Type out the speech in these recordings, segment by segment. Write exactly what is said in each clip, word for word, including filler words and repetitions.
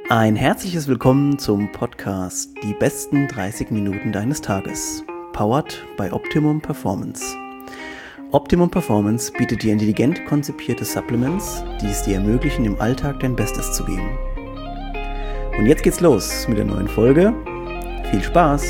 Ein herzliches Willkommen zum Podcast Die besten dreißig Minuten deines Tages, powered by Optimum Performance. Optimum Performance bietet dir intelligent konzipierte Supplements, die es dir ermöglichen, im Alltag dein Bestes zu geben. Und jetzt geht's los mit der neuen Folge. Viel Spaß!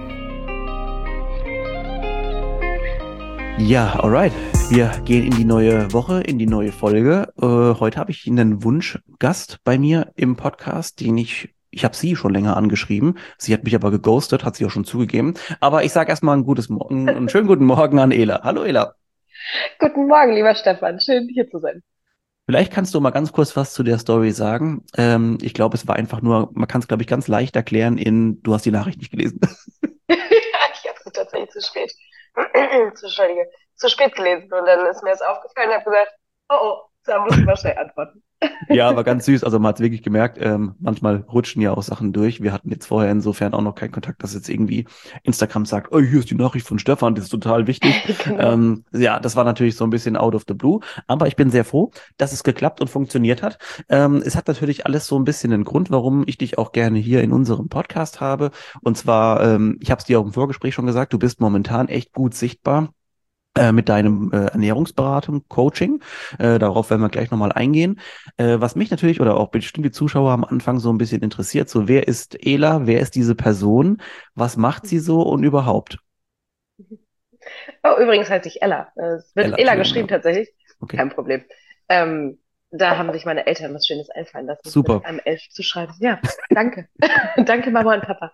Ja, alright. Wir gehen in die neue Woche, in die neue Folge. Äh, heute habe ich einen Wunschgast bei mir im Podcast, den ich, ich habe sie schon länger angeschrieben. Sie hat mich aber geghostet, hat sie auch schon zugegeben. Aber ich sage erstmal ein gutes Morgen, einen schönen guten Morgen an Ela. Hallo Ela. Guten Morgen, lieber Stefan. Schön, hier zu sein. Vielleicht kannst du mal ganz kurz was zu der Story sagen. Ähm, ich glaube, es war einfach nur, man kann es, glaube ich, ganz leicht erklären in, du hast die Nachricht nicht gelesen. Ich habe es tatsächlich zu spät, zu, Entschuldige, zu spät gelesen. Und dann ist mir das aufgefallen und habe gesagt, oh, oh, da muss ich mal schnell antworten. Ja, aber ganz süß. Also man hat es wirklich gemerkt, ähm, manchmal rutschen ja auch Sachen durch. Wir hatten jetzt vorher insofern auch noch keinen Kontakt, dass jetzt irgendwie Instagram sagt, oh, hier ist die Nachricht von Stefan, das ist total wichtig. Genau. Ähm, ja, das war natürlich so ein bisschen out of the blue. Aber ich bin sehr froh, dass es geklappt und funktioniert hat. Ähm, es hat natürlich alles so ein bisschen einen Grund, warum ich dich auch gerne hier in unserem Podcast habe. Und zwar, ähm, ich habe es dir auch im Vorgespräch schon gesagt, du bist momentan echt gut sichtbar äh, mit deinem äh, Ernährungsberatung, Coaching. Äh, darauf werden wir gleich nochmal eingehen. Äh, was mich natürlich oder auch bestimmt die Zuschauer am Anfang so ein bisschen interessiert, so wer ist Ela, wer ist diese Person, was macht sie so und überhaupt? Oh, übrigens heiße ich Ella. Es wird Ela, Ella Entschuldigung, geschrieben ja. tatsächlich. Okay. Kein Problem. Ähm, da haben sich meine Eltern was Schönes einfallen lassen, mit Super. einem Elf zu schreiben. Ja, danke. Danke, Mama und Papa.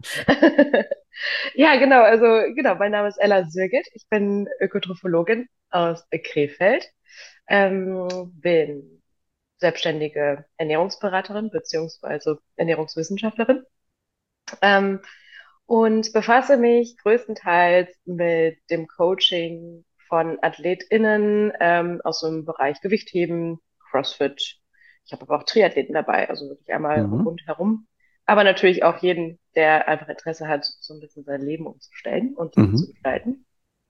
Ja, genau. Also, genau. Mein Name ist Ella Sürget. Ich bin Ökotrophologin aus Krefeld. Ähm, bin selbstständige Ernährungsberaterin beziehungsweise Ernährungswissenschaftlerin, ähm, und befasse mich größtenteils mit dem Coaching von AthletInnen ähm, aus dem Bereich Gewichtheben, CrossFit. Ich habe aber auch Triathleten dabei, also wirklich einmal Mhm. rundherum. Aber natürlich auch jeden, der einfach Interesse hat, so ein bisschen sein Leben umzustellen und Mhm. umzugestalten.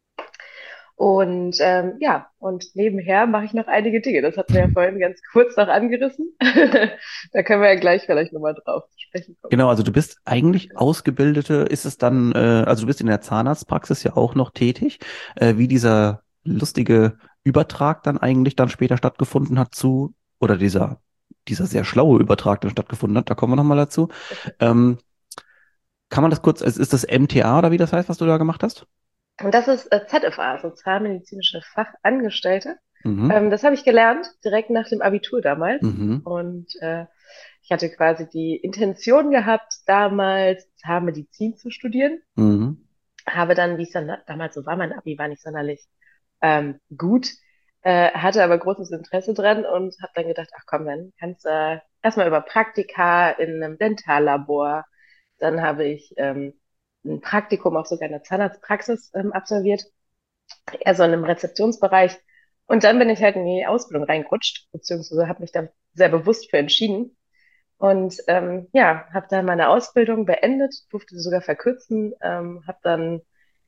Und ähm, ja, und nebenher mache ich noch einige Dinge. Das hatten wir ja vorhin ganz kurz noch angerissen. Da können wir ja gleich vielleicht nochmal drauf zu sprechen kommen. Genau, also du bist eigentlich ausgebildete, ist es dann, äh, also du bist in der Zahnarztpraxis ja auch noch tätig, äh, wie dieser lustige Übertrag dann eigentlich dann später stattgefunden hat zu, oder dieser, dieser sehr schlaue Übertrag dann stattgefunden hat, da kommen wir nochmal dazu. Ähm, kann man das kurz, ist ist das M T A oder wie das heißt, was du da gemacht hast? Und das ist äh, Z F A, Sozialmedizinische Fachangestellte. Mhm, Ähm, das habe ich gelernt direkt nach dem Abitur damals. mhm, Und äh, ich hatte quasi die Intention gehabt, damals Zahnmedizin zu studieren. mhm, Habe dann, wie es dann damals so war, mein Abi war nicht sonderlich ähm, gut, äh, hatte aber großes Interesse dran und habe dann gedacht, ach komm, dann kannst du äh, erstmal über Praktika in einem Dentallabor. Dann habe ich ähm, ein Praktikum auch sogar in der Zahnarztpraxis ähm, absolviert, eher so in einem Rezeptionsbereich. Und dann bin ich halt in die Ausbildung reingerutscht, beziehungsweise habe mich da sehr bewusst für entschieden. Und ähm, ja, habe dann meine Ausbildung beendet, durfte sie sogar verkürzen, ähm, habe dann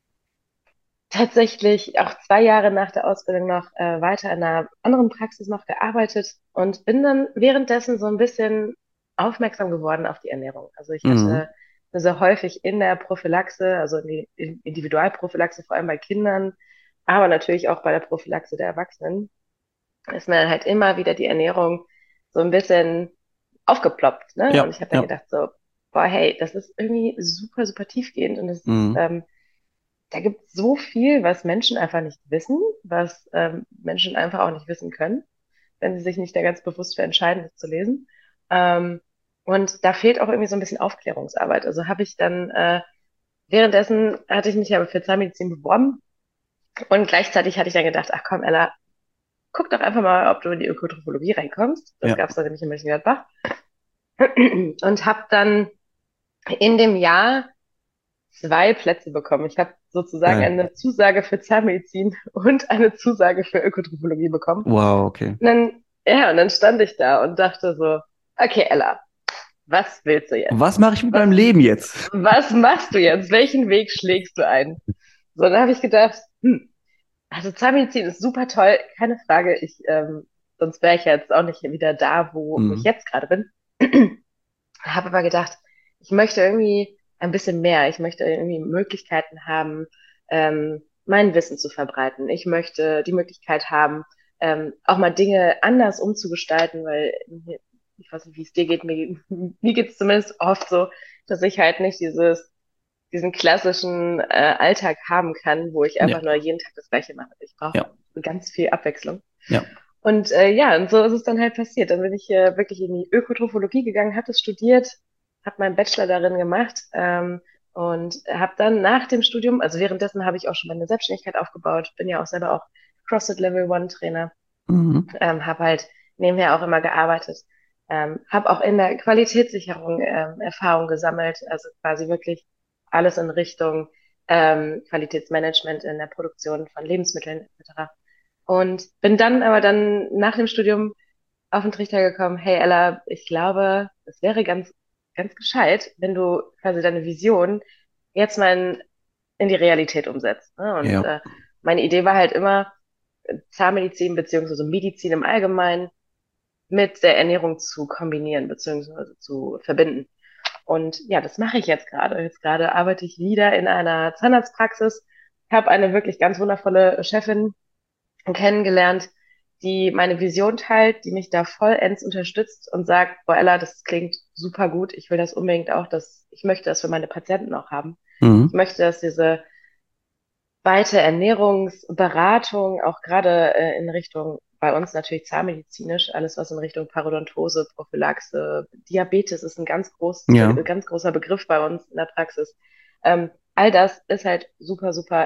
tatsächlich auch zwei Jahre nach der Ausbildung noch äh, weiter in einer anderen Praxis noch gearbeitet und bin dann währenddessen so ein bisschen aufmerksam geworden auf die Ernährung. Also ich mhm, hatte sehr häufig in der Prophylaxe, also in die in Individualprophylaxe, vor allem bei Kindern, aber natürlich auch bei der Prophylaxe der Erwachsenen, ist mir dann halt immer wieder die Ernährung so ein bisschen aufgeploppt, ne? Und ja, ich habe dann ja, gedacht so, boah, hey, das ist irgendwie super, super tiefgehend und das ist mhm, ähm, da gibt es so viel, was Menschen einfach nicht wissen, was ähm, Menschen einfach auch nicht wissen können, wenn sie sich nicht da ganz bewusst für entscheiden, das zu lesen. Ähm, und da fehlt auch irgendwie so ein bisschen Aufklärungsarbeit. Also habe ich dann, äh, währenddessen hatte ich mich ja für Zahnmedizin beworben und gleichzeitig hatte ich dann gedacht, ach komm, Ella, guck doch einfach mal, ob du in die Ökotrophologie reinkommst. Das ja, gab es da nämlich in Mönchengladbach. Und habe dann in dem Jahr zwei Plätze bekommen. Ich habe sozusagen geil. eine Zusage für Zahnmedizin und eine Zusage für Ökotrophologie bekommen. Wow, okay. Und dann, ja, und dann stand ich da und dachte so, okay, Ella, was willst du jetzt? Was mache ich mit Was, meinem Leben jetzt? was machst du jetzt? Welchen Weg schlägst du ein? So, dann habe ich gedacht, hm, also Zahnmedizin ist super toll, keine Frage. Ich, ähm, sonst wäre ich jetzt auch nicht wieder da, wo, wo ich Mhm, jetzt gerade bin. habe aber gedacht, ich möchte irgendwie ein bisschen mehr. Ich möchte irgendwie Möglichkeiten haben, ähm, mein Wissen zu verbreiten. Ich möchte die Möglichkeit haben, ähm, auch mal Dinge anders umzugestalten, weil mir- ich weiß nicht, wie es dir geht. Mir, mir geht es zumindest oft so, dass ich halt nicht dieses, diesen klassischen äh, Alltag haben kann, wo ich Ja, einfach nur jeden Tag das Gleiche mache. Ich brauche ja, ganz viel Abwechslung. ja. Und äh, ja, und so ist es dann halt passiert. Dann bin ich äh, wirklich in die Ökotrophologie gegangen, habe das studiert, habe meinen Bachelor darin gemacht ähm, und habe dann nach dem Studium, also währenddessen habe ich auch schon meine Selbstständigkeit aufgebaut, bin ja auch selber auch CrossFit Level One Trainer, Mhm. ähm, habe halt nebenher auch immer gearbeitet, ähm, habe auch in der Qualitätssicherung ähm, Erfahrung gesammelt, also quasi wirklich alles in Richtung ähm, Qualitätsmanagement in der Produktion von Lebensmitteln et cetera. Und bin dann aber dann nach dem Studium auf den Trichter gekommen, hey Ella, ich glaube, es wäre ganz, ganz gescheit, wenn du quasi deine Vision jetzt mal in, in die Realität umsetzt. Ne? Und Ja. äh, meine Idee war halt immer, Zahnmedizin beziehungsweise Medizin im Allgemeinen mit der Ernährung zu kombinieren beziehungsweise zu verbinden. Und ja, das mache ich jetzt gerade. Jetzt gerade arbeite ich wieder in einer Zahnarztpraxis, habe eine wirklich ganz wundervolle Chefin kennengelernt, die meine Vision teilt, die mich da vollends unterstützt und sagt, boah, Ella, das klingt super gut. Ich will das unbedingt auch, dass ich möchte das für meine Patienten auch haben. Ich Mhm. möchte, dass diese weite Ernährungsberatung, auch gerade äh, in Richtung, bei uns natürlich zahnmedizinisch, alles was in Richtung Parodontose, Prophylaxe, Diabetes ist ein ganz groß, Ja. äh, ganz großer Begriff bei uns in der Praxis. Ähm, all das ist halt super, super,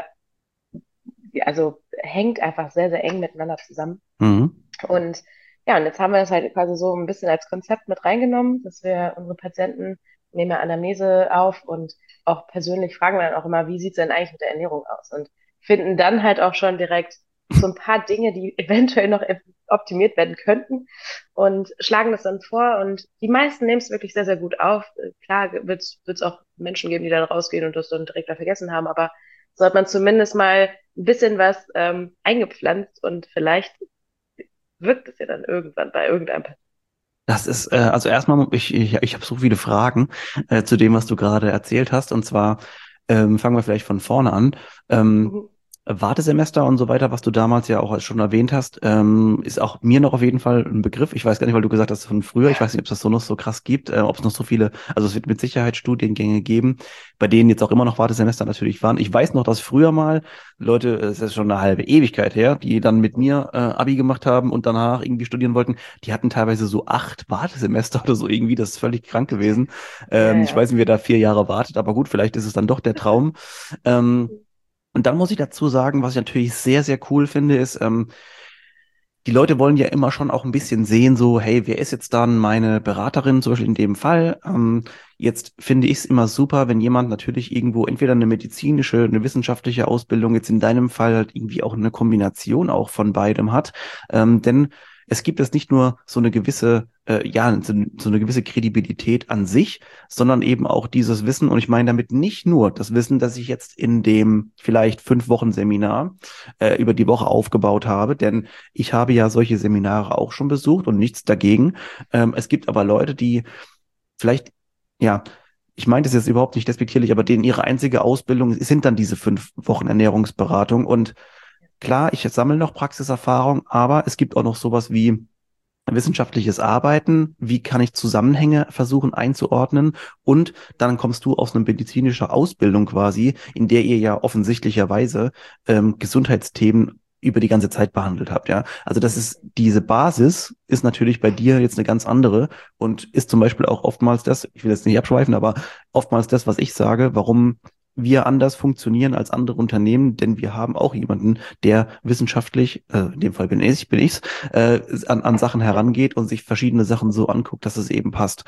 also hängt einfach sehr, sehr eng miteinander zusammen. Mhm. Und ja, und jetzt haben wir das halt quasi so ein bisschen als Konzept mit reingenommen, dass wir unsere Patienten nehmen ja Anamnese auf und auch persönlich fragen wir dann auch immer, wie sieht's denn eigentlich mit der Ernährung aus? Und finden dann halt auch schon direkt so ein paar Dinge, die eventuell noch optimiert werden könnten und schlagen das dann vor. Und die meisten nehmen es wirklich sehr, sehr gut auf. Klar wird es auch Menschen geben, die dann rausgehen und das dann direkt da vergessen haben, aber so hat man zumindest mal ein bisschen was ähm, eingepflanzt und vielleicht wirkt es ja dann irgendwann bei irgendeinem. Das ist, äh, also erstmal, ich, ich, ich habe so viele Fragen äh, zu dem, was du gerade erzählt hast. Und zwar ähm, fangen wir vielleicht von vorne an. Ähm, Mhm. Wartesemester und so weiter, was du damals ja auch schon erwähnt hast, ähm, ist auch mir noch auf jeden Fall ein Begriff. Ich weiß gar nicht, weil du gesagt hast von früher, ich weiß nicht, ob es das so noch so krass gibt, äh, ob es noch so viele, also es wird mit Sicherheit Studiengänge geben, bei denen jetzt auch immer noch Wartesemester natürlich waren. Ich weiß noch, dass früher mal Leute, es ist schon eine halbe Ewigkeit her, die dann mit mir äh, Abi gemacht haben und danach irgendwie studieren wollten, die hatten teilweise so acht Wartesemester oder so irgendwie, das ist völlig krank gewesen. Ja, Ähm, ich ja. weiß nicht, wer da vier Jahre wartet, aber gut, vielleicht ist es dann doch der Traum. Ähm, und dann muss ich dazu sagen, was ich natürlich sehr, sehr cool finde, ist, ähm, die Leute wollen ja immer schon auch ein bisschen sehen, so, hey, wer ist jetzt dann meine Beraterin, zum Beispiel in dem Fall? Ähm, jetzt finde ich es immer super, wenn jemand natürlich irgendwo entweder eine medizinische, eine wissenschaftliche Ausbildung, jetzt in deinem Fall halt irgendwie auch eine Kombination auch von beidem hat. Ähm, denn es gibt jetzt nicht nur so eine gewisse, äh, ja, so, so eine gewisse Kredibilität an sich, sondern eben auch dieses Wissen. Und ich meine damit nicht nur das Wissen, das ich jetzt in dem vielleicht fünf Wochen Seminar äh, über die Woche aufgebaut habe, denn ich habe ja solche Seminare auch schon besucht und nichts dagegen. Ähm, es gibt aber Leute, die vielleicht, ja, ich meine das jetzt überhaupt nicht despektierlich, aber denen ihre einzige Ausbildung sind dann diese fünf Wochen Ernährungsberatung. Und klar, ich sammle noch Praxiserfahrung, aber es gibt auch noch sowas wie wissenschaftliches Arbeiten, wie kann ich Zusammenhänge versuchen einzuordnen und dann kommst du aus einer medizinischen Ausbildung quasi, in der ihr ja offensichtlicherweise ähm, Gesundheitsthemen über die ganze Zeit behandelt habt, ja. Also das ist, diese Basis ist natürlich bei dir jetzt eine ganz andere und ist zum Beispiel auch oftmals das, ich will jetzt nicht abschweifen, aber oftmals das, was ich sage, warum wir anders funktionieren als andere Unternehmen, denn wir haben auch jemanden, der wissenschaftlich, äh, in dem Fall bin ich, bin ich's, äh, an, an Sachen herangeht und sich verschiedene Sachen so anguckt, dass es eben passt.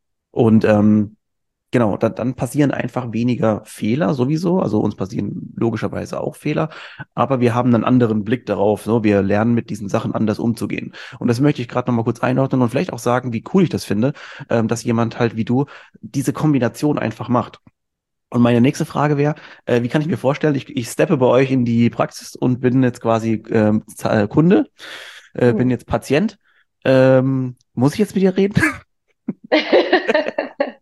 Und ähm, genau, dann, dann passieren einfach weniger Fehler sowieso. Also uns passieren logischerweise auch Fehler, aber wir haben einen anderen Blick darauf. So, wir lernen mit diesen Sachen anders umzugehen. Und das möchte ich gerade noch mal kurz einordnen und vielleicht auch sagen, wie cool ich das finde, ähm, dass jemand halt wie du diese Kombination einfach macht. Und meine nächste Frage wäre, äh, wie kann ich mir vorstellen, ich, ich steppe bei euch in die Praxis und bin jetzt quasi ähm, Z- äh, Kunde, äh, bin Mhm. jetzt Patient. Ähm, muss ich jetzt mit dir reden?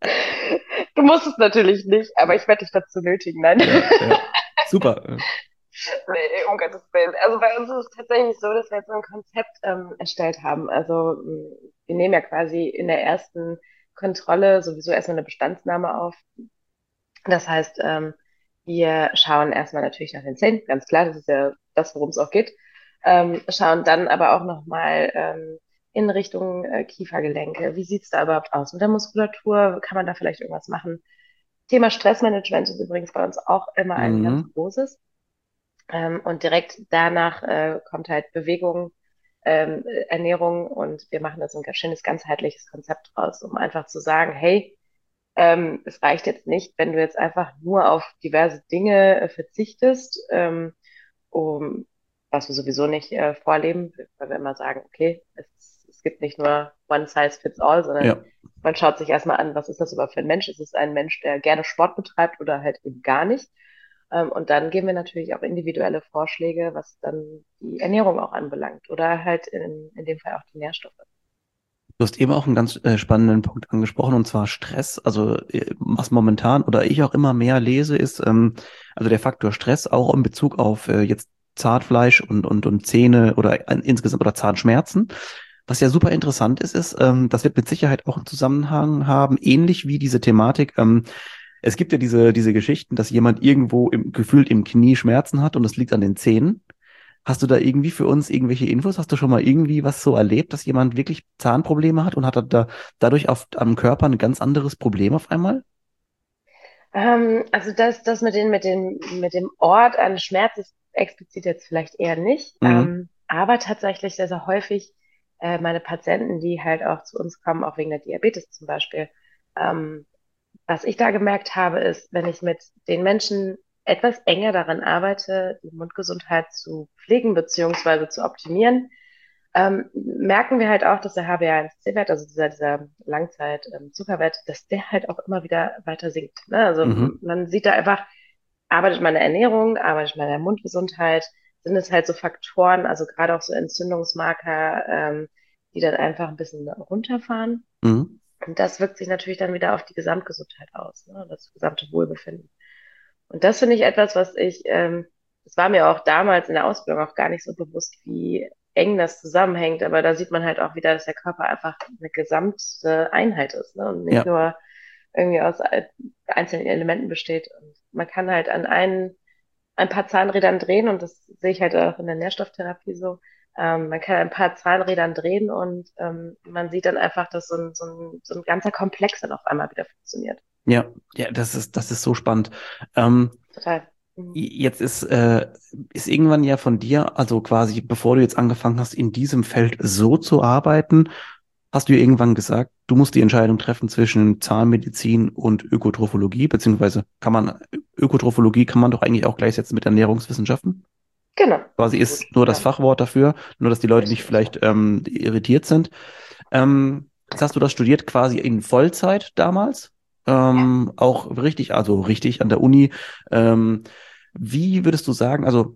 Du musst es natürlich nicht, aber ich werde dich dazu nötigen, nein. Ja, ja. Super. Nee, um Gottes Willen. Also bei uns ist es tatsächlich so, dass wir jetzt so ein Konzept ähm, erstellt haben. Also mh, wir nehmen ja quasi in der ersten Kontrolle sowieso erstmal eine Bestandsnahme auf. Das heißt, ähm, wir schauen erstmal natürlich nach den Zähnen, ganz klar, das ist ja das, worum es auch geht. Ähm, schauen dann aber auch nochmal ähm, in Richtung äh, Kiefergelenke. Wie sieht's da überhaupt aus mit der Muskulatur? Kann man da vielleicht irgendwas machen? Thema Stressmanagement ist übrigens bei uns auch immer ein ganz Mhm. großes. Ähm, und direkt danach äh, kommt halt Bewegung, ähm, Ernährung und wir machen da so ein ganz schönes ganzheitliches Konzept draus, um einfach zu sagen, hey, ähm, es reicht jetzt nicht, wenn du jetzt einfach nur auf diverse Dinge äh, verzichtest, ähm, um, was wir sowieso nicht äh, vorleben, weil wir immer sagen, okay, es, es gibt nicht nur one size fits all, sondern Ja. man schaut sich erstmal an, was ist das überhaupt für ein Mensch? Ist es ein Mensch, der gerne Sport betreibt oder halt eben gar nicht? Ähm, und dann geben wir natürlich auch individuelle Vorschläge, was dann die Ernährung auch anbelangt oder halt in, in dem Fall auch die Nährstoffe. Du hast eben auch einen ganz äh, spannenden Punkt angesprochen, und zwar Stress. Also äh, was momentan oder ich auch immer mehr lese, ist ähm, also der Faktor Stress auch in Bezug auf äh, jetzt Zahnfleisch und, und, und Zähne oder ein, insgesamt oder Zahnschmerzen. Was ja super interessant ist, ist, ähm, das wird mit Sicherheit auch einen Zusammenhang haben, ähnlich wie diese Thematik. Ähm, es gibt ja diese, diese Geschichten, dass jemand irgendwo im, gefühlt im Knie Schmerzen hat und es liegt an den Zähnen. Hast du da irgendwie für uns irgendwelche Infos? Hast du schon mal irgendwie was so erlebt, dass jemand wirklich Zahnprobleme hat und hat er da dadurch auf, am Körper ein ganz anderes Problem auf einmal? Ähm, also das, das mit dem, mit dem, mit dem Ort an Schmerz ist explizit jetzt vielleicht eher nicht. Mhm. Ähm, aber tatsächlich sehr, sehr häufig äh, meine Patienten, die halt auch zu uns kommen, auch wegen der Diabetes zum Beispiel. Ähm, was ich da gemerkt habe, ist, wenn ich mit den Menschen etwas enger daran arbeite, die Mundgesundheit zu pflegen beziehungsweise zu optimieren, ähm, merken wir halt auch, dass der H b A eins C-Wert, also dieser, dieser Langzeit-Zuckerwert, dass der halt auch immer wieder weiter sinkt. Ne? Also Mhm. man sieht da einfach, arbeitet man an der Ernährung, arbeitet man an der Mundgesundheit, sind es halt so Faktoren, also gerade auch so Entzündungsmarker, ähm, die dann einfach ein bisschen runterfahren. Mhm. Und das wirkt sich natürlich dann wieder auf die Gesamtgesundheit aus, ne? Das gesamte Wohlbefinden. Und das finde ich etwas, was ich, ähm, das war mir auch damals in der Ausbildung auch gar nicht so bewusst, wie eng das zusammenhängt. Aber da sieht man halt auch wieder, dass der Körper einfach eine gesamte Einheit ist, ne? Und nicht Ja, nur irgendwie aus ein- einzelnen Elementen besteht. Und man kann halt an einen, ein paar Zahnrädern drehen und das sehe ich halt auch in der Nährstofftherapie so. Ähm, man kann ein paar Zahnrädern drehen und ähm, man sieht dann einfach, dass so ein, so ein, so ein ganzer Komplex dann auf einmal wieder funktioniert. ja, ja, das ist, das ist so spannend. Ähm, Total. Mhm. Jetzt ist, äh, ist irgendwann ja von dir, also quasi bevor du jetzt angefangen hast, in diesem Feld so zu arbeiten, hast du ja irgendwann gesagt, du musst die Entscheidung treffen zwischen Zahnmedizin und Ökotrophologie, beziehungsweise kann man, Ökotrophologie kann man doch eigentlich auch gleichsetzen mit Ernährungswissenschaften. Genau, Quasi absolut. ist nur das Ja, Fachwort dafür, nur dass die Leute nicht richtig, ja. vielleicht ähm, irritiert sind. Ähm, jetzt hast du das studiert quasi in Vollzeit damals, Ja. ähm, auch richtig, also richtig an der Uni. Ähm, Wie würdest du sagen, also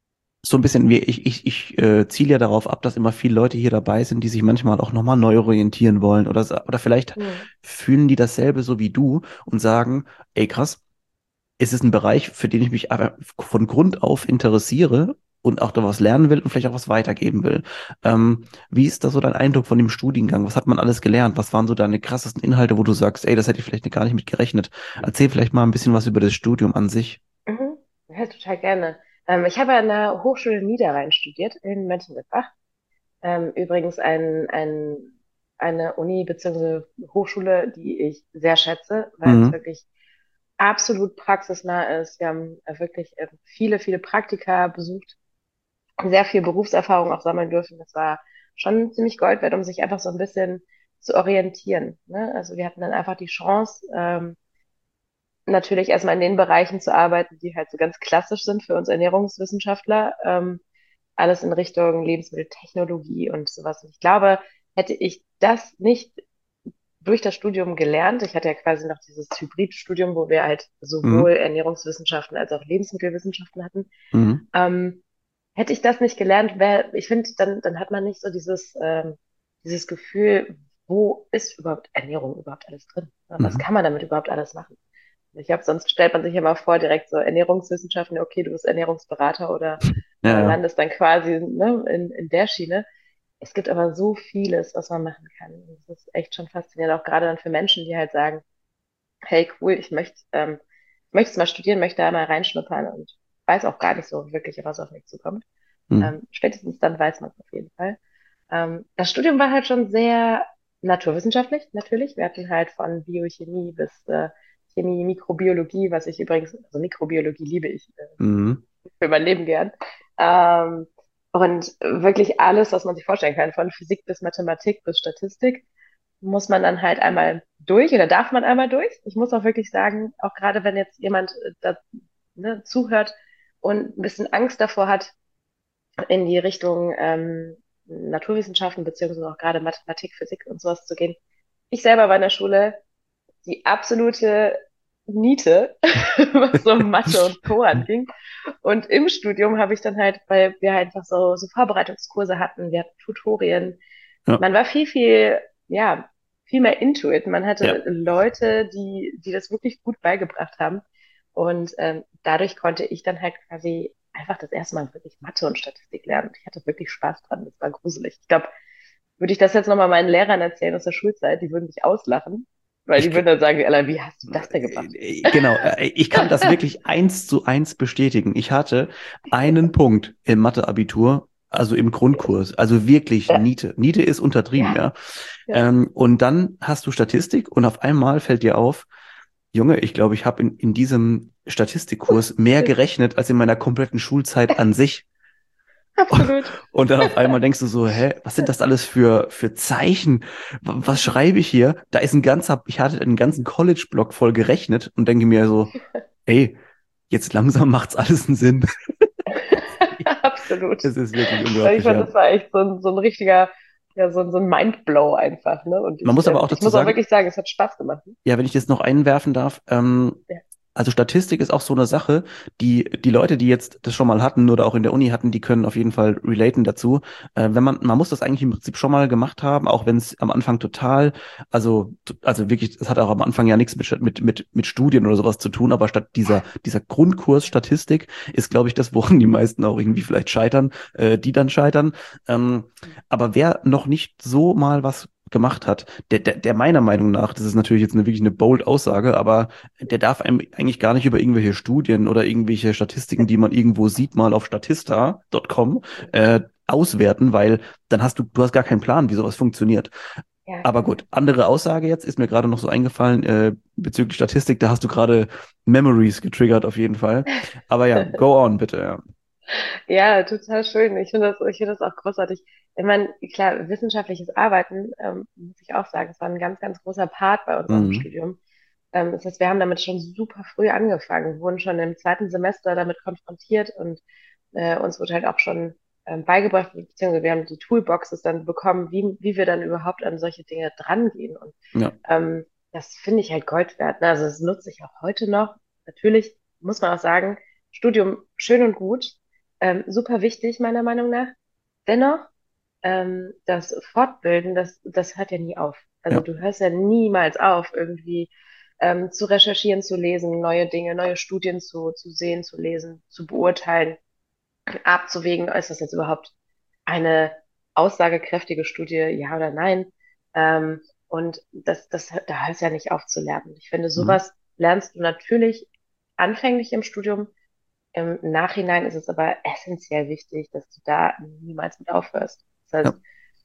so ein bisschen, wie ich, ich, ich äh, ziele ja darauf ab, dass immer viele Leute hier dabei sind, die sich manchmal auch nochmal neu orientieren wollen oder, sa- oder vielleicht Mhm. fühlen die dasselbe so wie du und sagen, ey krass, es ist ein Bereich, für den ich mich aber von Grund auf interessiere und auch da was lernen will und vielleicht auch was weitergeben will. Ähm, wie ist da so dein Eindruck von dem Studiengang? Was hat man alles gelernt? Was waren so deine krassesten Inhalte, wo du sagst, ey, das hätte ich vielleicht gar nicht mit gerechnet? Erzähl vielleicht mal ein bisschen was über das Studium an sich. Mhm. Ja, total gerne. Ähm, ich habe an der Hochschule Niederrhein studiert in Mönchengladbach. Ähm, übrigens ein, ein, eine Uni bzw. Hochschule, die ich sehr schätze, weil es Mhm. wirklich absolut praxisnah ist. Wir haben äh, wirklich äh, viele, viele Praktika besucht, sehr viel Berufserfahrung auch sammeln dürfen. Das war schon ziemlich Gold wert, um sich einfach so ein bisschen zu orientieren. Ne? Also wir hatten dann einfach die Chance, ähm, natürlich erstmal in den Bereichen zu arbeiten, die halt so ganz klassisch sind für uns Ernährungswissenschaftler. Ähm, alles in Richtung Lebensmitteltechnologie und sowas. Und ich glaube, hätte ich das nicht durch das Studium gelernt, ich hatte ja quasi noch dieses Hybridstudium, wo wir halt sowohl Mhm. Ernährungswissenschaften als auch Lebensmittelwissenschaften hatten, Mhm. ähm, hätte ich das nicht gelernt, wäre, ich finde, dann, dann hat man nicht so dieses, ähm, dieses Gefühl, wo ist überhaupt Ernährung überhaupt alles drin? Was Mhm. kann man damit überhaupt alles machen? Ich habe, sonst stellt man sich immer vor, direkt so Ernährungswissenschaften, okay, du bist Ernährungsberater oder Ja, äh, ja. landest dann quasi ne, in, in der Schiene. Es gibt aber so vieles, was man machen kann. Und das ist echt schon faszinierend, auch gerade dann für Menschen, die halt sagen, hey, cool, ich möchte, ähm, ich möchte es mal studieren, möchte da mal reinschnuppern und weiß auch gar nicht so wirklich, was auf mich zukommt. Mhm. Ähm, spätestens dann weiß man es auf jeden Fall. Ähm, das Studium war halt schon sehr naturwissenschaftlich, natürlich. Wir hatten halt von Biochemie bis äh, Chemie, Mikrobiologie, was ich übrigens, also Mikrobiologie liebe ich äh, Mhm. für mein Leben gern. Ähm, und wirklich alles, was man sich vorstellen kann, von Physik bis Mathematik bis Statistik, muss man dann halt einmal durch oder darf man einmal durch. Ich muss auch wirklich sagen, auch gerade wenn jetzt jemand äh, da, ne, zuhört und ein bisschen Angst davor hat, in die Richtung ähm, Naturwissenschaften beziehungsweise auch gerade Mathematik, Physik und sowas zu gehen. Ich selber war in der Schule die absolute Niete, was so Mathe und Co. anging. Und im Studium habe ich dann halt, weil wir halt einfach so, so Vorbereitungskurse hatten, wir hatten Tutorien. Ja, Man war viel, viel, ja, viel mehr into it. Man ja. hatte Leute, die, die das wirklich gut beigebracht haben. Und ähm, dadurch konnte ich dann halt quasi einfach das erste Mal wirklich Mathe und Statistik lernen. Und ich hatte wirklich Spaß dran. Das war gruselig. Ich glaube, würde ich das jetzt nochmal meinen Lehrern erzählen aus der Schulzeit, die würden mich auslachen, weil die Ich, würden dann sagen, Ella, wie hast du das denn gemacht? äh, genau, äh, ich kann das wirklich eins zu eins bestätigen. Ich hatte einen Punkt im Mathe-Abitur, also im Grundkurs, also wirklich Ja, Niete. Niete ist untertrieben, ja, ja. ja. Ähm, und dann hast du Statistik und auf einmal fällt dir auf, Junge, ich glaube, ich habe in, in diesem Statistikkurs mehr gerechnet als in meiner kompletten Schulzeit an sich. Absolut. Und dann auf einmal denkst du so, hä, was sind das alles für, für Zeichen? W- Was schreibe ich hier? Da ist ein ganzer, ich hatte einen ganzen College-Block voll gerechnet und denke mir so, ey, jetzt langsam macht's alles einen Sinn. Absolut. Es ist wirklich Also ich unglaublich, fand, ja. das war echt so ein, so ein richtiger, ja, so ein, so ein Mindblow einfach, ne? Und Man ich, muss aber ähm, auch ich dazu muss auch sagen, wirklich sagen, es hat Spaß gemacht. ja, wenn ich das noch einwerfen darf, ähm, Ja. also Statistik ist auch so eine Sache, die die Leute, die jetzt das schon mal hatten oder auch in der Uni hatten, die können auf jeden Fall relaten dazu. Äh, wenn man, man muss das eigentlich im Prinzip schon mal gemacht haben, auch wenn es am Anfang total, also also wirklich, es hat auch am Anfang ja nichts mit mit mit mit Studien oder sowas zu tun, aber statt dieser dieser Grundkurs Statistik ist, glaube ich, das, woran die meisten auch irgendwie vielleicht scheitern, äh, die dann scheitern. Ähm, aber wer noch nicht so mal was gemacht hat, der, der, der meiner Meinung nach, das ist natürlich jetzt eine wirklich eine bold Aussage, aber der darf einem eigentlich gar nicht über irgendwelche Studien oder irgendwelche Statistiken, die man irgendwo sieht, mal auf statista Punkt com äh, auswerten, weil dann hast du, du hast gar keinen Plan, wie sowas funktioniert. Ja, Aber gut, andere Aussage jetzt ist mir gerade noch so eingefallen äh, bezüglich Statistik, da hast du gerade Memories getriggert auf jeden Fall. Aber ja, go on bitte. Ja. ja, total schön. Ich finde das, ich finde das auch großartig. Ich meine, klar, wissenschaftliches Arbeiten, ähm, muss ich auch sagen, es war ein ganz, ganz großer Part bei uns auch im Mhm. Studium. Ähm, das heißt, wir haben damit schon super früh angefangen, wurden schon im zweiten Semester damit konfrontiert und äh, uns wurde halt auch schon ähm, beigebracht, beziehungsweise wir haben die Toolboxes dann bekommen, wie, wie wir dann überhaupt an solche Dinge drangehen. Und Ja. ähm, das finde ich halt Gold wert. Ne? Also das nutze ich auch heute noch. Natürlich muss man auch sagen, Studium schön und gut, ähm, super wichtig meiner Meinung nach. Dennoch, ähm, das Fortbilden, das, das hört ja nie auf. Also Ja. du hörst ja niemals auf, irgendwie ähm, zu recherchieren, zu lesen, neue Dinge, neue Studien zu, zu sehen, zu lesen, zu beurteilen, abzuwägen, ist das jetzt überhaupt eine aussagekräftige Studie, ja oder nein? Ähm, und das, das, da hört es ja nicht auf zu lernen. Ich finde, Mhm. sowas lernst du natürlich anfänglich im Studium. Im Nachhinein ist es aber essentiell wichtig, dass du da niemals mit aufhörst. Das Ja. heißt,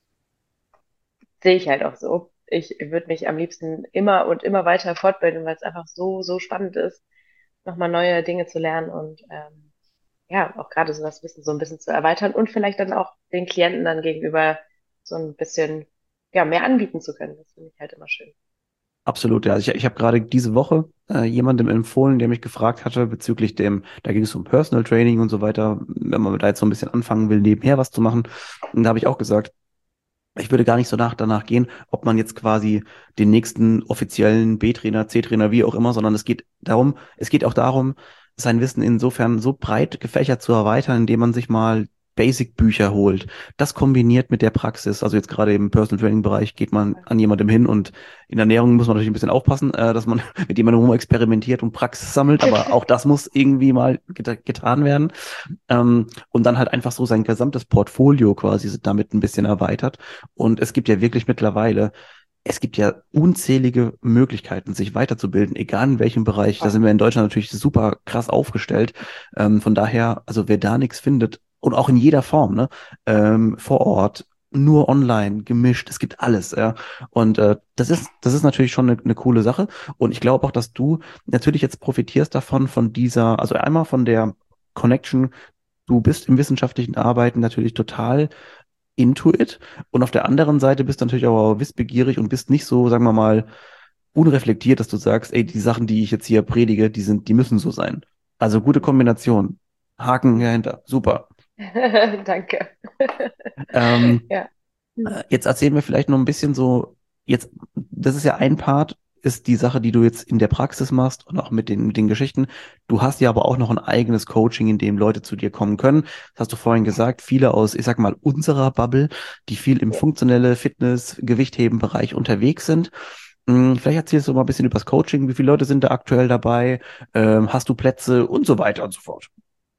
sehe ich halt auch so. Ich würde mich am liebsten immer und immer weiter fortbilden, weil es einfach so, so spannend ist, nochmal neue Dinge zu lernen und ähm, ja, auch gerade so das Wissen so ein bisschen zu erweitern und vielleicht dann auch den Klienten dann gegenüber so ein bisschen ja, mehr anbieten zu können. Das finde ich halt immer schön. Absolut, ja. Also ich, ich habe gerade diese Woche äh, jemandem empfohlen, der mich gefragt hatte bezüglich dem, da ging es um Personal Training und so weiter, wenn man da jetzt so ein bisschen anfangen will, nebenher was zu machen. Und da habe ich auch gesagt, ich würde gar nicht so nach danach gehen, ob man jetzt quasi den nächsten offiziellen B-Trainer, C-Trainer, wie auch immer, sondern es geht darum, es geht auch darum, sein Wissen insofern so breit gefächert zu erweitern, indem man sich mal Basic-Bücher holt, das kombiniert mit der Praxis, also jetzt gerade im Personal Training-Bereich geht man an jemandem hin und in der Ernährung muss man natürlich ein bisschen aufpassen, äh, dass man mit jemandem rum experimentiert und Praxis sammelt, aber auch das muss irgendwie mal geta- getan werden. Ähm, und dann halt einfach so sein gesamtes Portfolio quasi damit ein bisschen erweitert. Und es gibt ja wirklich mittlerweile, es gibt ja unzählige Möglichkeiten, sich weiterzubilden, egal in welchem Bereich. Da sind wir in Deutschland natürlich super krass aufgestellt. Ähm, von daher, also wer da nichts findet, und auch in jeder Form, ne, ähm, vor Ort, nur online, gemischt, es gibt alles, ja. Und äh, das ist, das ist natürlich schon eine, eine coole Sache. Und ich glaube auch, dass du natürlich jetzt profitierst davon, von dieser, also einmal von der Connection. Du bist im wissenschaftlichen Arbeiten natürlich total into it und auf der anderen Seite bist du natürlich auch wissbegierig und bist nicht so, sagen wir mal, unreflektiert, dass du sagst, ey, die Sachen, die ich jetzt hier predige, die sind, die müssen so sein. Also gute Kombination. Haken dahinter. Super. Danke. Ähm, Ja. äh, Jetzt erzählen wir vielleicht noch ein bisschen so, jetzt, das ist ja ein Part, ist die Sache, die du jetzt in der Praxis machst und auch mit den, mit den Geschichten. Du hast ja aber auch noch ein eigenes Coaching, in dem Leute zu dir kommen können. Das hast du vorhin gesagt, viele aus, ich sag mal, unserer Bubble, die viel im Ja. funktionelle Fitness, Gewichtheben-Bereich unterwegs sind. Hm, vielleicht erzählst du mal ein bisschen über das Coaching. Wie viele Leute sind da aktuell dabei? Ähm, hast du Plätze und so weiter und so fort?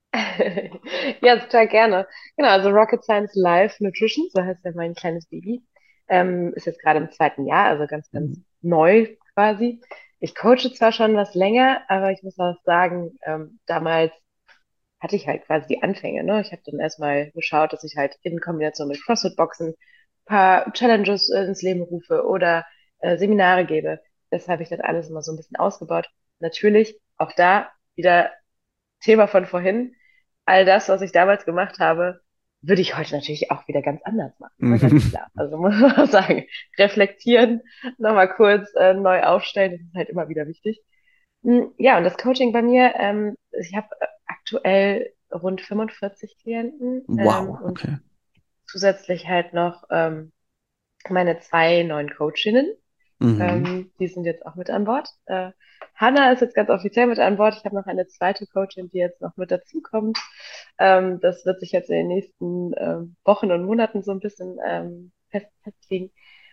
Ja, total gerne. Genau, also Rocket Science Life Nutrition, so heißt ja mein kleines Baby, ähm, ist jetzt gerade im zweiten Jahr, also ganz, ganz Mhm. neu quasi. Ich coache zwar schon was länger, aber ich muss auch sagen, ähm, damals hatte ich halt quasi die Anfänge, ne? Ich habe dann erstmal geschaut, dass ich halt in Kombination mit CrossFit-Boxen paar Challenges äh, ins Leben rufe oder äh, Seminare gebe. Das habe ich dann alles immer so ein bisschen ausgebaut. Natürlich, auch da wieder Thema von vorhin, all das, was ich damals gemacht habe, würde ich heute natürlich auch wieder ganz anders machen, ne? Ganz Mhm. klar. Also muss man auch sagen, reflektieren, nochmal kurz äh, neu aufstellen, das ist halt immer wieder wichtig. Hm, Ja, und das Coaching bei mir, ähm, ich habe aktuell rund fünfundvierzig Klienten ähm, Wow, und okay. zusätzlich halt noch ähm, meine zwei neuen Coachinnen. Mhm. Ähm, die sind jetzt auch mit an Bord. Äh, Hanna ist jetzt ganz offiziell mit an Bord. Ich habe noch eine zweite Coachin, die jetzt noch mit dazukommt. Ähm, das wird sich jetzt in den nächsten ähm, Wochen und Monaten so ein bisschen ähm, fest, festlegen.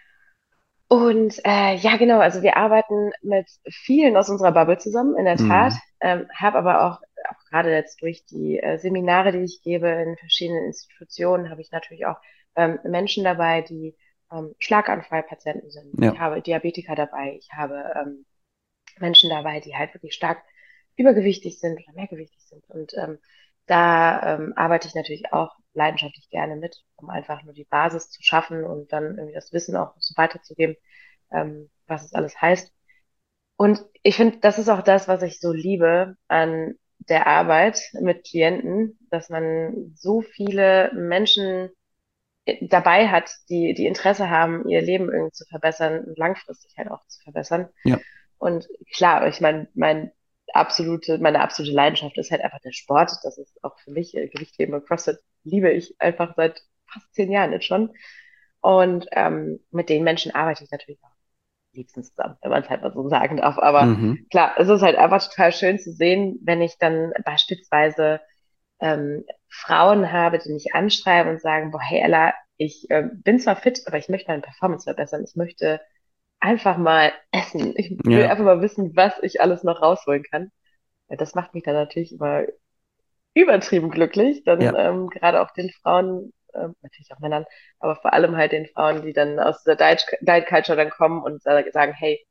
Und äh, ja, genau, also wir arbeiten mit vielen aus unserer Bubble zusammen, in der Tat, Mhm. ähm, habe aber auch, auch gerade jetzt durch die äh, Seminare, die ich gebe in verschiedenen Institutionen, habe ich natürlich auch ähm, Menschen dabei, die ähm, Schlaganfallpatienten sind. Ja. Ich habe Diabetiker dabei, ich habe ähm, Menschen dabei, die halt wirklich stark übergewichtig sind oder mehrgewichtig sind. Und ähm, da ähm, arbeite ich natürlich auch leidenschaftlich gerne mit, um einfach nur die Basis zu schaffen und dann irgendwie das Wissen auch so weiterzugeben, ähm, was es alles heißt. Und ich finde, das ist auch das, was ich so liebe an der Arbeit mit Klienten, dass man so viele Menschen dabei hat, die, die Interesse haben, ihr Leben irgendwie zu verbessern und langfristig halt auch zu verbessern. Ja. Und klar, ich meine, mein absolute, meine absolute Leidenschaft ist halt einfach der Sport. Das ist auch für mich äh, Gewichtheben und CrossFit liebe ich einfach seit fast zehn Jahren jetzt schon. Und ähm, mit den Menschen arbeite ich natürlich auch am liebsten zusammen, wenn man es halt mal so sagen darf. Aber Mhm. klar, es ist halt einfach total schön zu sehen, wenn ich dann beispielsweise ähm, Frauen habe, die mich anschreiben und sagen, boah, hey Ella, ich äh, bin zwar fit, aber ich möchte meine Performance verbessern. Ich möchte einfach mal essen. Ich will Ja. einfach mal wissen, was ich alles noch rausholen kann. Ja, das macht mich dann natürlich immer übertrieben glücklich. Dann Ja. ähm, gerade auch den Frauen, ähm, natürlich auch Männern, aber vor allem halt den Frauen, die dann aus der Diet, Diet Culture dann kommen und äh, sagen, hey,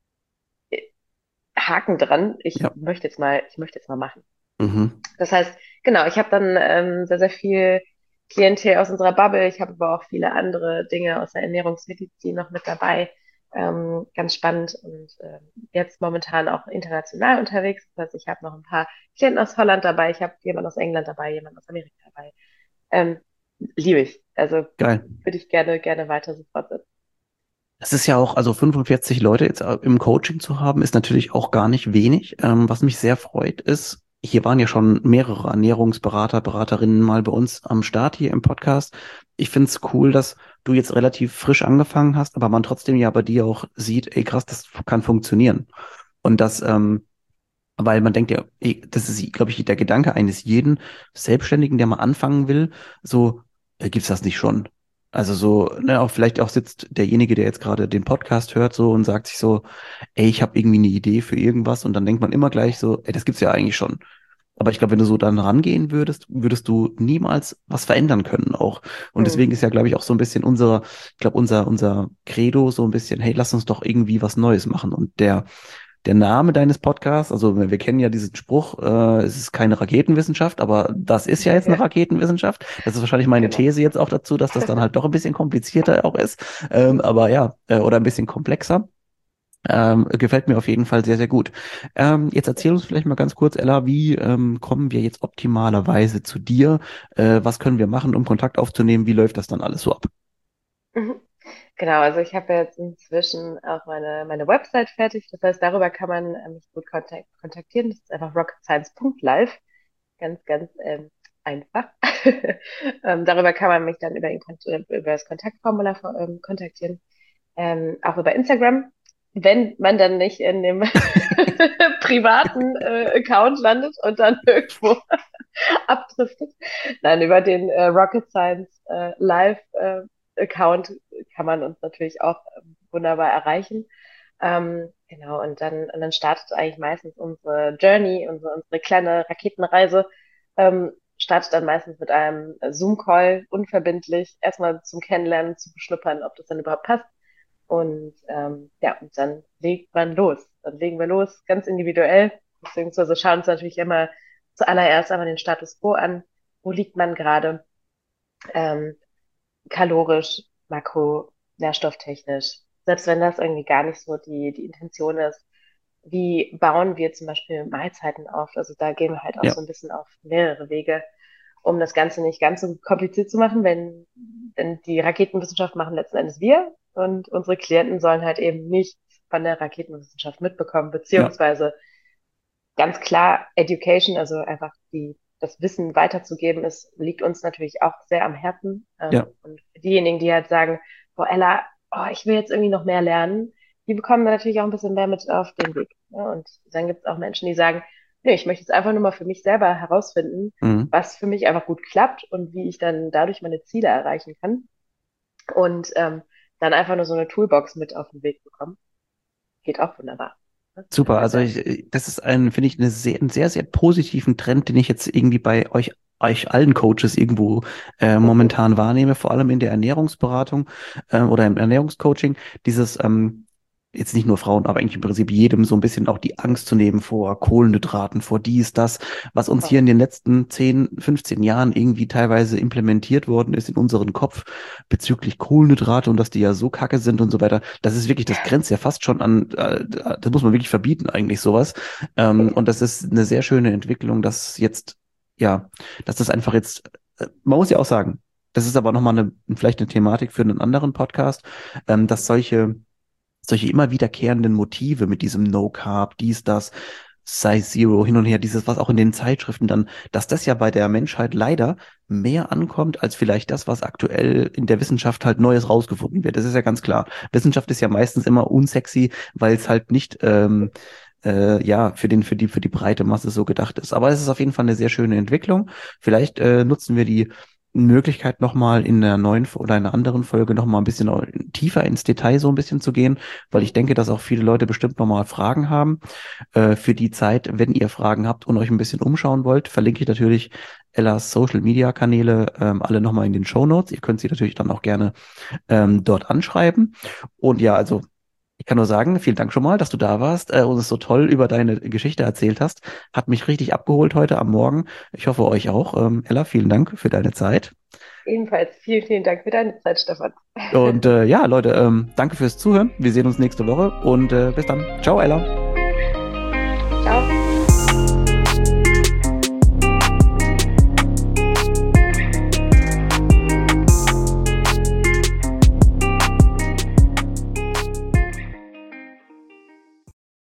Haken dran, ich Ja. möchte jetzt mal, ich möchte jetzt mal machen. Mhm. Das heißt, genau, ich habe dann ähm, sehr, sehr viel Klientel aus unserer Bubble. Ich habe aber auch viele andere Dinge aus der Ernährungsmedizin noch mit dabei. Ähm, ganz spannend und ähm, jetzt momentan auch international unterwegs. Das heißt, ich habe noch ein paar Klienten aus Holland dabei, ich habe jemanden aus England dabei, jemanden aus Amerika dabei. Ähm, liebe ich. Also Geil. würde ich gerne, gerne weiter so fortsetzen. Das ist ja auch, also fünfundvierzig Leute jetzt äh, im Coaching zu haben, ist natürlich auch gar nicht wenig. Ähm, was mich sehr freut, ist, hier waren ja schon mehrere Ernährungsberater, Beraterinnen mal bei uns am Start hier im Podcast. Ich finde es cool, dass du jetzt relativ frisch angefangen hast, aber man trotzdem ja bei dir auch sieht, ey krass, das kann funktionieren. Und das, ähm, Weil man denkt ja, eh, das ist, glaube ich, der Gedanke eines jeden Selbstständigen, der mal anfangen will, so, äh, gibt's das nicht schon? Also so, ne, auch vielleicht auch sitzt derjenige, der jetzt gerade den Podcast hört, so und sagt sich so, ey, ich habe irgendwie eine Idee für irgendwas und dann denkt man immer gleich so, ey, das gibt's ja eigentlich schon. Aber ich glaube, wenn du so dann rangehen würdest, würdest du niemals was verändern können auch. Und Hm. deswegen ist ja, glaube ich, auch so ein bisschen unser, ich glaube, unser, unser Credo so ein bisschen, hey, lass uns doch irgendwie was Neues machen. Und der der Name deines Podcasts, also wir, wir kennen ja diesen Spruch, äh, es ist keine Raketenwissenschaft, aber das ist ja jetzt eine Ja, Raketenwissenschaft. Das ist wahrscheinlich meine genau. These jetzt auch dazu, dass das dann halt doch ein bisschen komplizierter auch ist. Ähm, aber ja, äh, oder ein bisschen komplexer. Ähm, gefällt mir auf jeden Fall sehr, sehr gut. Ähm, jetzt erzähl uns vielleicht mal ganz kurz, Ella, wie ähm, kommen wir jetzt optimalerweise zu dir? Äh, was können wir machen, um Kontakt aufzunehmen? Wie läuft das dann alles so ab? Mhm. Genau, also ich habe jetzt inzwischen auch meine, meine Website fertig. Das heißt, darüber kann man äh, mich gut kontak kontaktieren. Das ist einfach rocketscience punkt live. Ganz, ganz ähm, einfach. Ähm, darüber kann man mich dann über, den Kont äh, über das Kontaktformular ähm, kontaktieren. Ähm, auch über Instagram. Wenn man dann nicht in dem privaten äh, Account landet und dann irgendwo abdriftet. Nein, über den äh, Rocket Science äh, Live äh, Account kann man uns natürlich auch ähm, wunderbar erreichen. Ähm, genau, und dann, und dann startet eigentlich meistens unsere Journey, unsere, unsere kleine Raketenreise, ähm, startet dann meistens mit einem Zoom-Call, unverbindlich, erstmal zum Kennenlernen, zu beschnuppern, ob das dann überhaupt passt. Und ähm, ja, und dann legt man los. Dann legen wir los, ganz individuell, beziehungsweise schauen uns natürlich immer zuallererst einmal den Status quo an. Wo liegt man gerade? Ähm, kalorisch, makro, nährstofftechnisch. Selbst wenn das irgendwie gar nicht so die, die Intention ist. Wie bauen wir zum Beispiel Mahlzeiten auf? Also da gehen wir halt auch Ja, so ein bisschen auf mehrere Wege, um das Ganze nicht ganz so kompliziert zu machen, wenn, denn die Raketenwissenschaft machen letzten Endes wir und unsere Klienten sollen halt eben nichts von der Raketenwissenschaft mitbekommen, ja, beziehungsweise ganz klar Education, also einfach die, das Wissen weiterzugeben, ist, liegt uns natürlich auch sehr am Herzen. ja. Ähm, und für diejenigen, die halt sagen, boah, Ella, oh, ich will jetzt irgendwie noch mehr lernen, die bekommen dann natürlich auch ein bisschen mehr mit auf den Weg. Ne? Und dann gibt es auch Menschen, die sagen, nee, ich möchte jetzt einfach nur mal für mich selber herausfinden, Mhm. was für mich einfach gut klappt und wie ich dann dadurch meine Ziele erreichen kann. Und ähm, dann einfach nur so eine Toolbox mit auf den Weg bekommen. Geht auch wunderbar. Ne? Super, also Also, ich, das ist ein, finde ich, eine sehr, einen sehr, sehr positiven Trend, den ich jetzt irgendwie bei euch, euch allen Coaches irgendwo äh, mhm. momentan wahrnehme, vor allem in der Ernährungsberatung äh, oder im Ernährungscoaching, dieses ähm, jetzt nicht nur Frauen, aber eigentlich im Prinzip jedem so ein bisschen auch die Angst zu nehmen vor Kohlenhydraten, vor dies, das, was uns hier Voll. in den letzten zehn, fünfzehn Jahren irgendwie teilweise implementiert worden ist in unseren Kopf bezüglich Kohlenhydrate und dass die ja so kacke sind und so weiter. Das ist wirklich, das grenzt ja fast schon an, äh, das muss man wirklich verbieten eigentlich sowas. Ähm, und das ist eine sehr schöne Entwicklung, dass jetzt, ja, dass das einfach jetzt, äh, man muss ja auch sagen, das ist aber nochmal eine, vielleicht eine Thematik für einen anderen Podcast, ähm, dass solche solche immer wiederkehrenden Motive mit diesem No Carb, dies, das, Size Zero, hin und her, dieses, was auch in den Zeitschriften dann, dass das ja bei der Menschheit leider mehr ankommt, als vielleicht das, was aktuell in der Wissenschaft halt Neues rausgefunden wird. Das ist ja ganz klar. Wissenschaft ist ja meistens immer unsexy, weil es halt nicht, ähm, äh, ja, für den, für die, für die breite Masse so gedacht ist. Aber es ist auf jeden Fall eine sehr schöne Entwicklung. Vielleicht äh, nutzen wir die Möglichkeit nochmal in der neuen oder einer anderen Folge nochmal ein bisschen tiefer ins Detail so ein bisschen zu gehen, weil ich denke, dass auch viele Leute bestimmt nochmal Fragen haben. Äh, für die Zeit, wenn ihr Fragen habt und euch ein bisschen umschauen wollt, verlinke ich natürlich Ellas Social Media Kanäle ähm, alle nochmal in den Show Notes. Ihr könnt sie natürlich dann auch gerne ähm, dort anschreiben. Und ja, also ich kann nur sagen, vielen Dank schon mal, dass du da warst äh, und es so toll über deine Geschichte erzählt hast. Hat mich richtig abgeholt heute am Morgen. Ich hoffe euch auch. Ähm, Ella, vielen Dank für deine Zeit. Ebenfalls vielen, vielen Dank für deine Zeit, Stefan. Und äh, ja, Leute, ähm, danke fürs Zuhören. Wir sehen uns nächste Woche und äh, bis dann. Ciao, Ella. Ciao.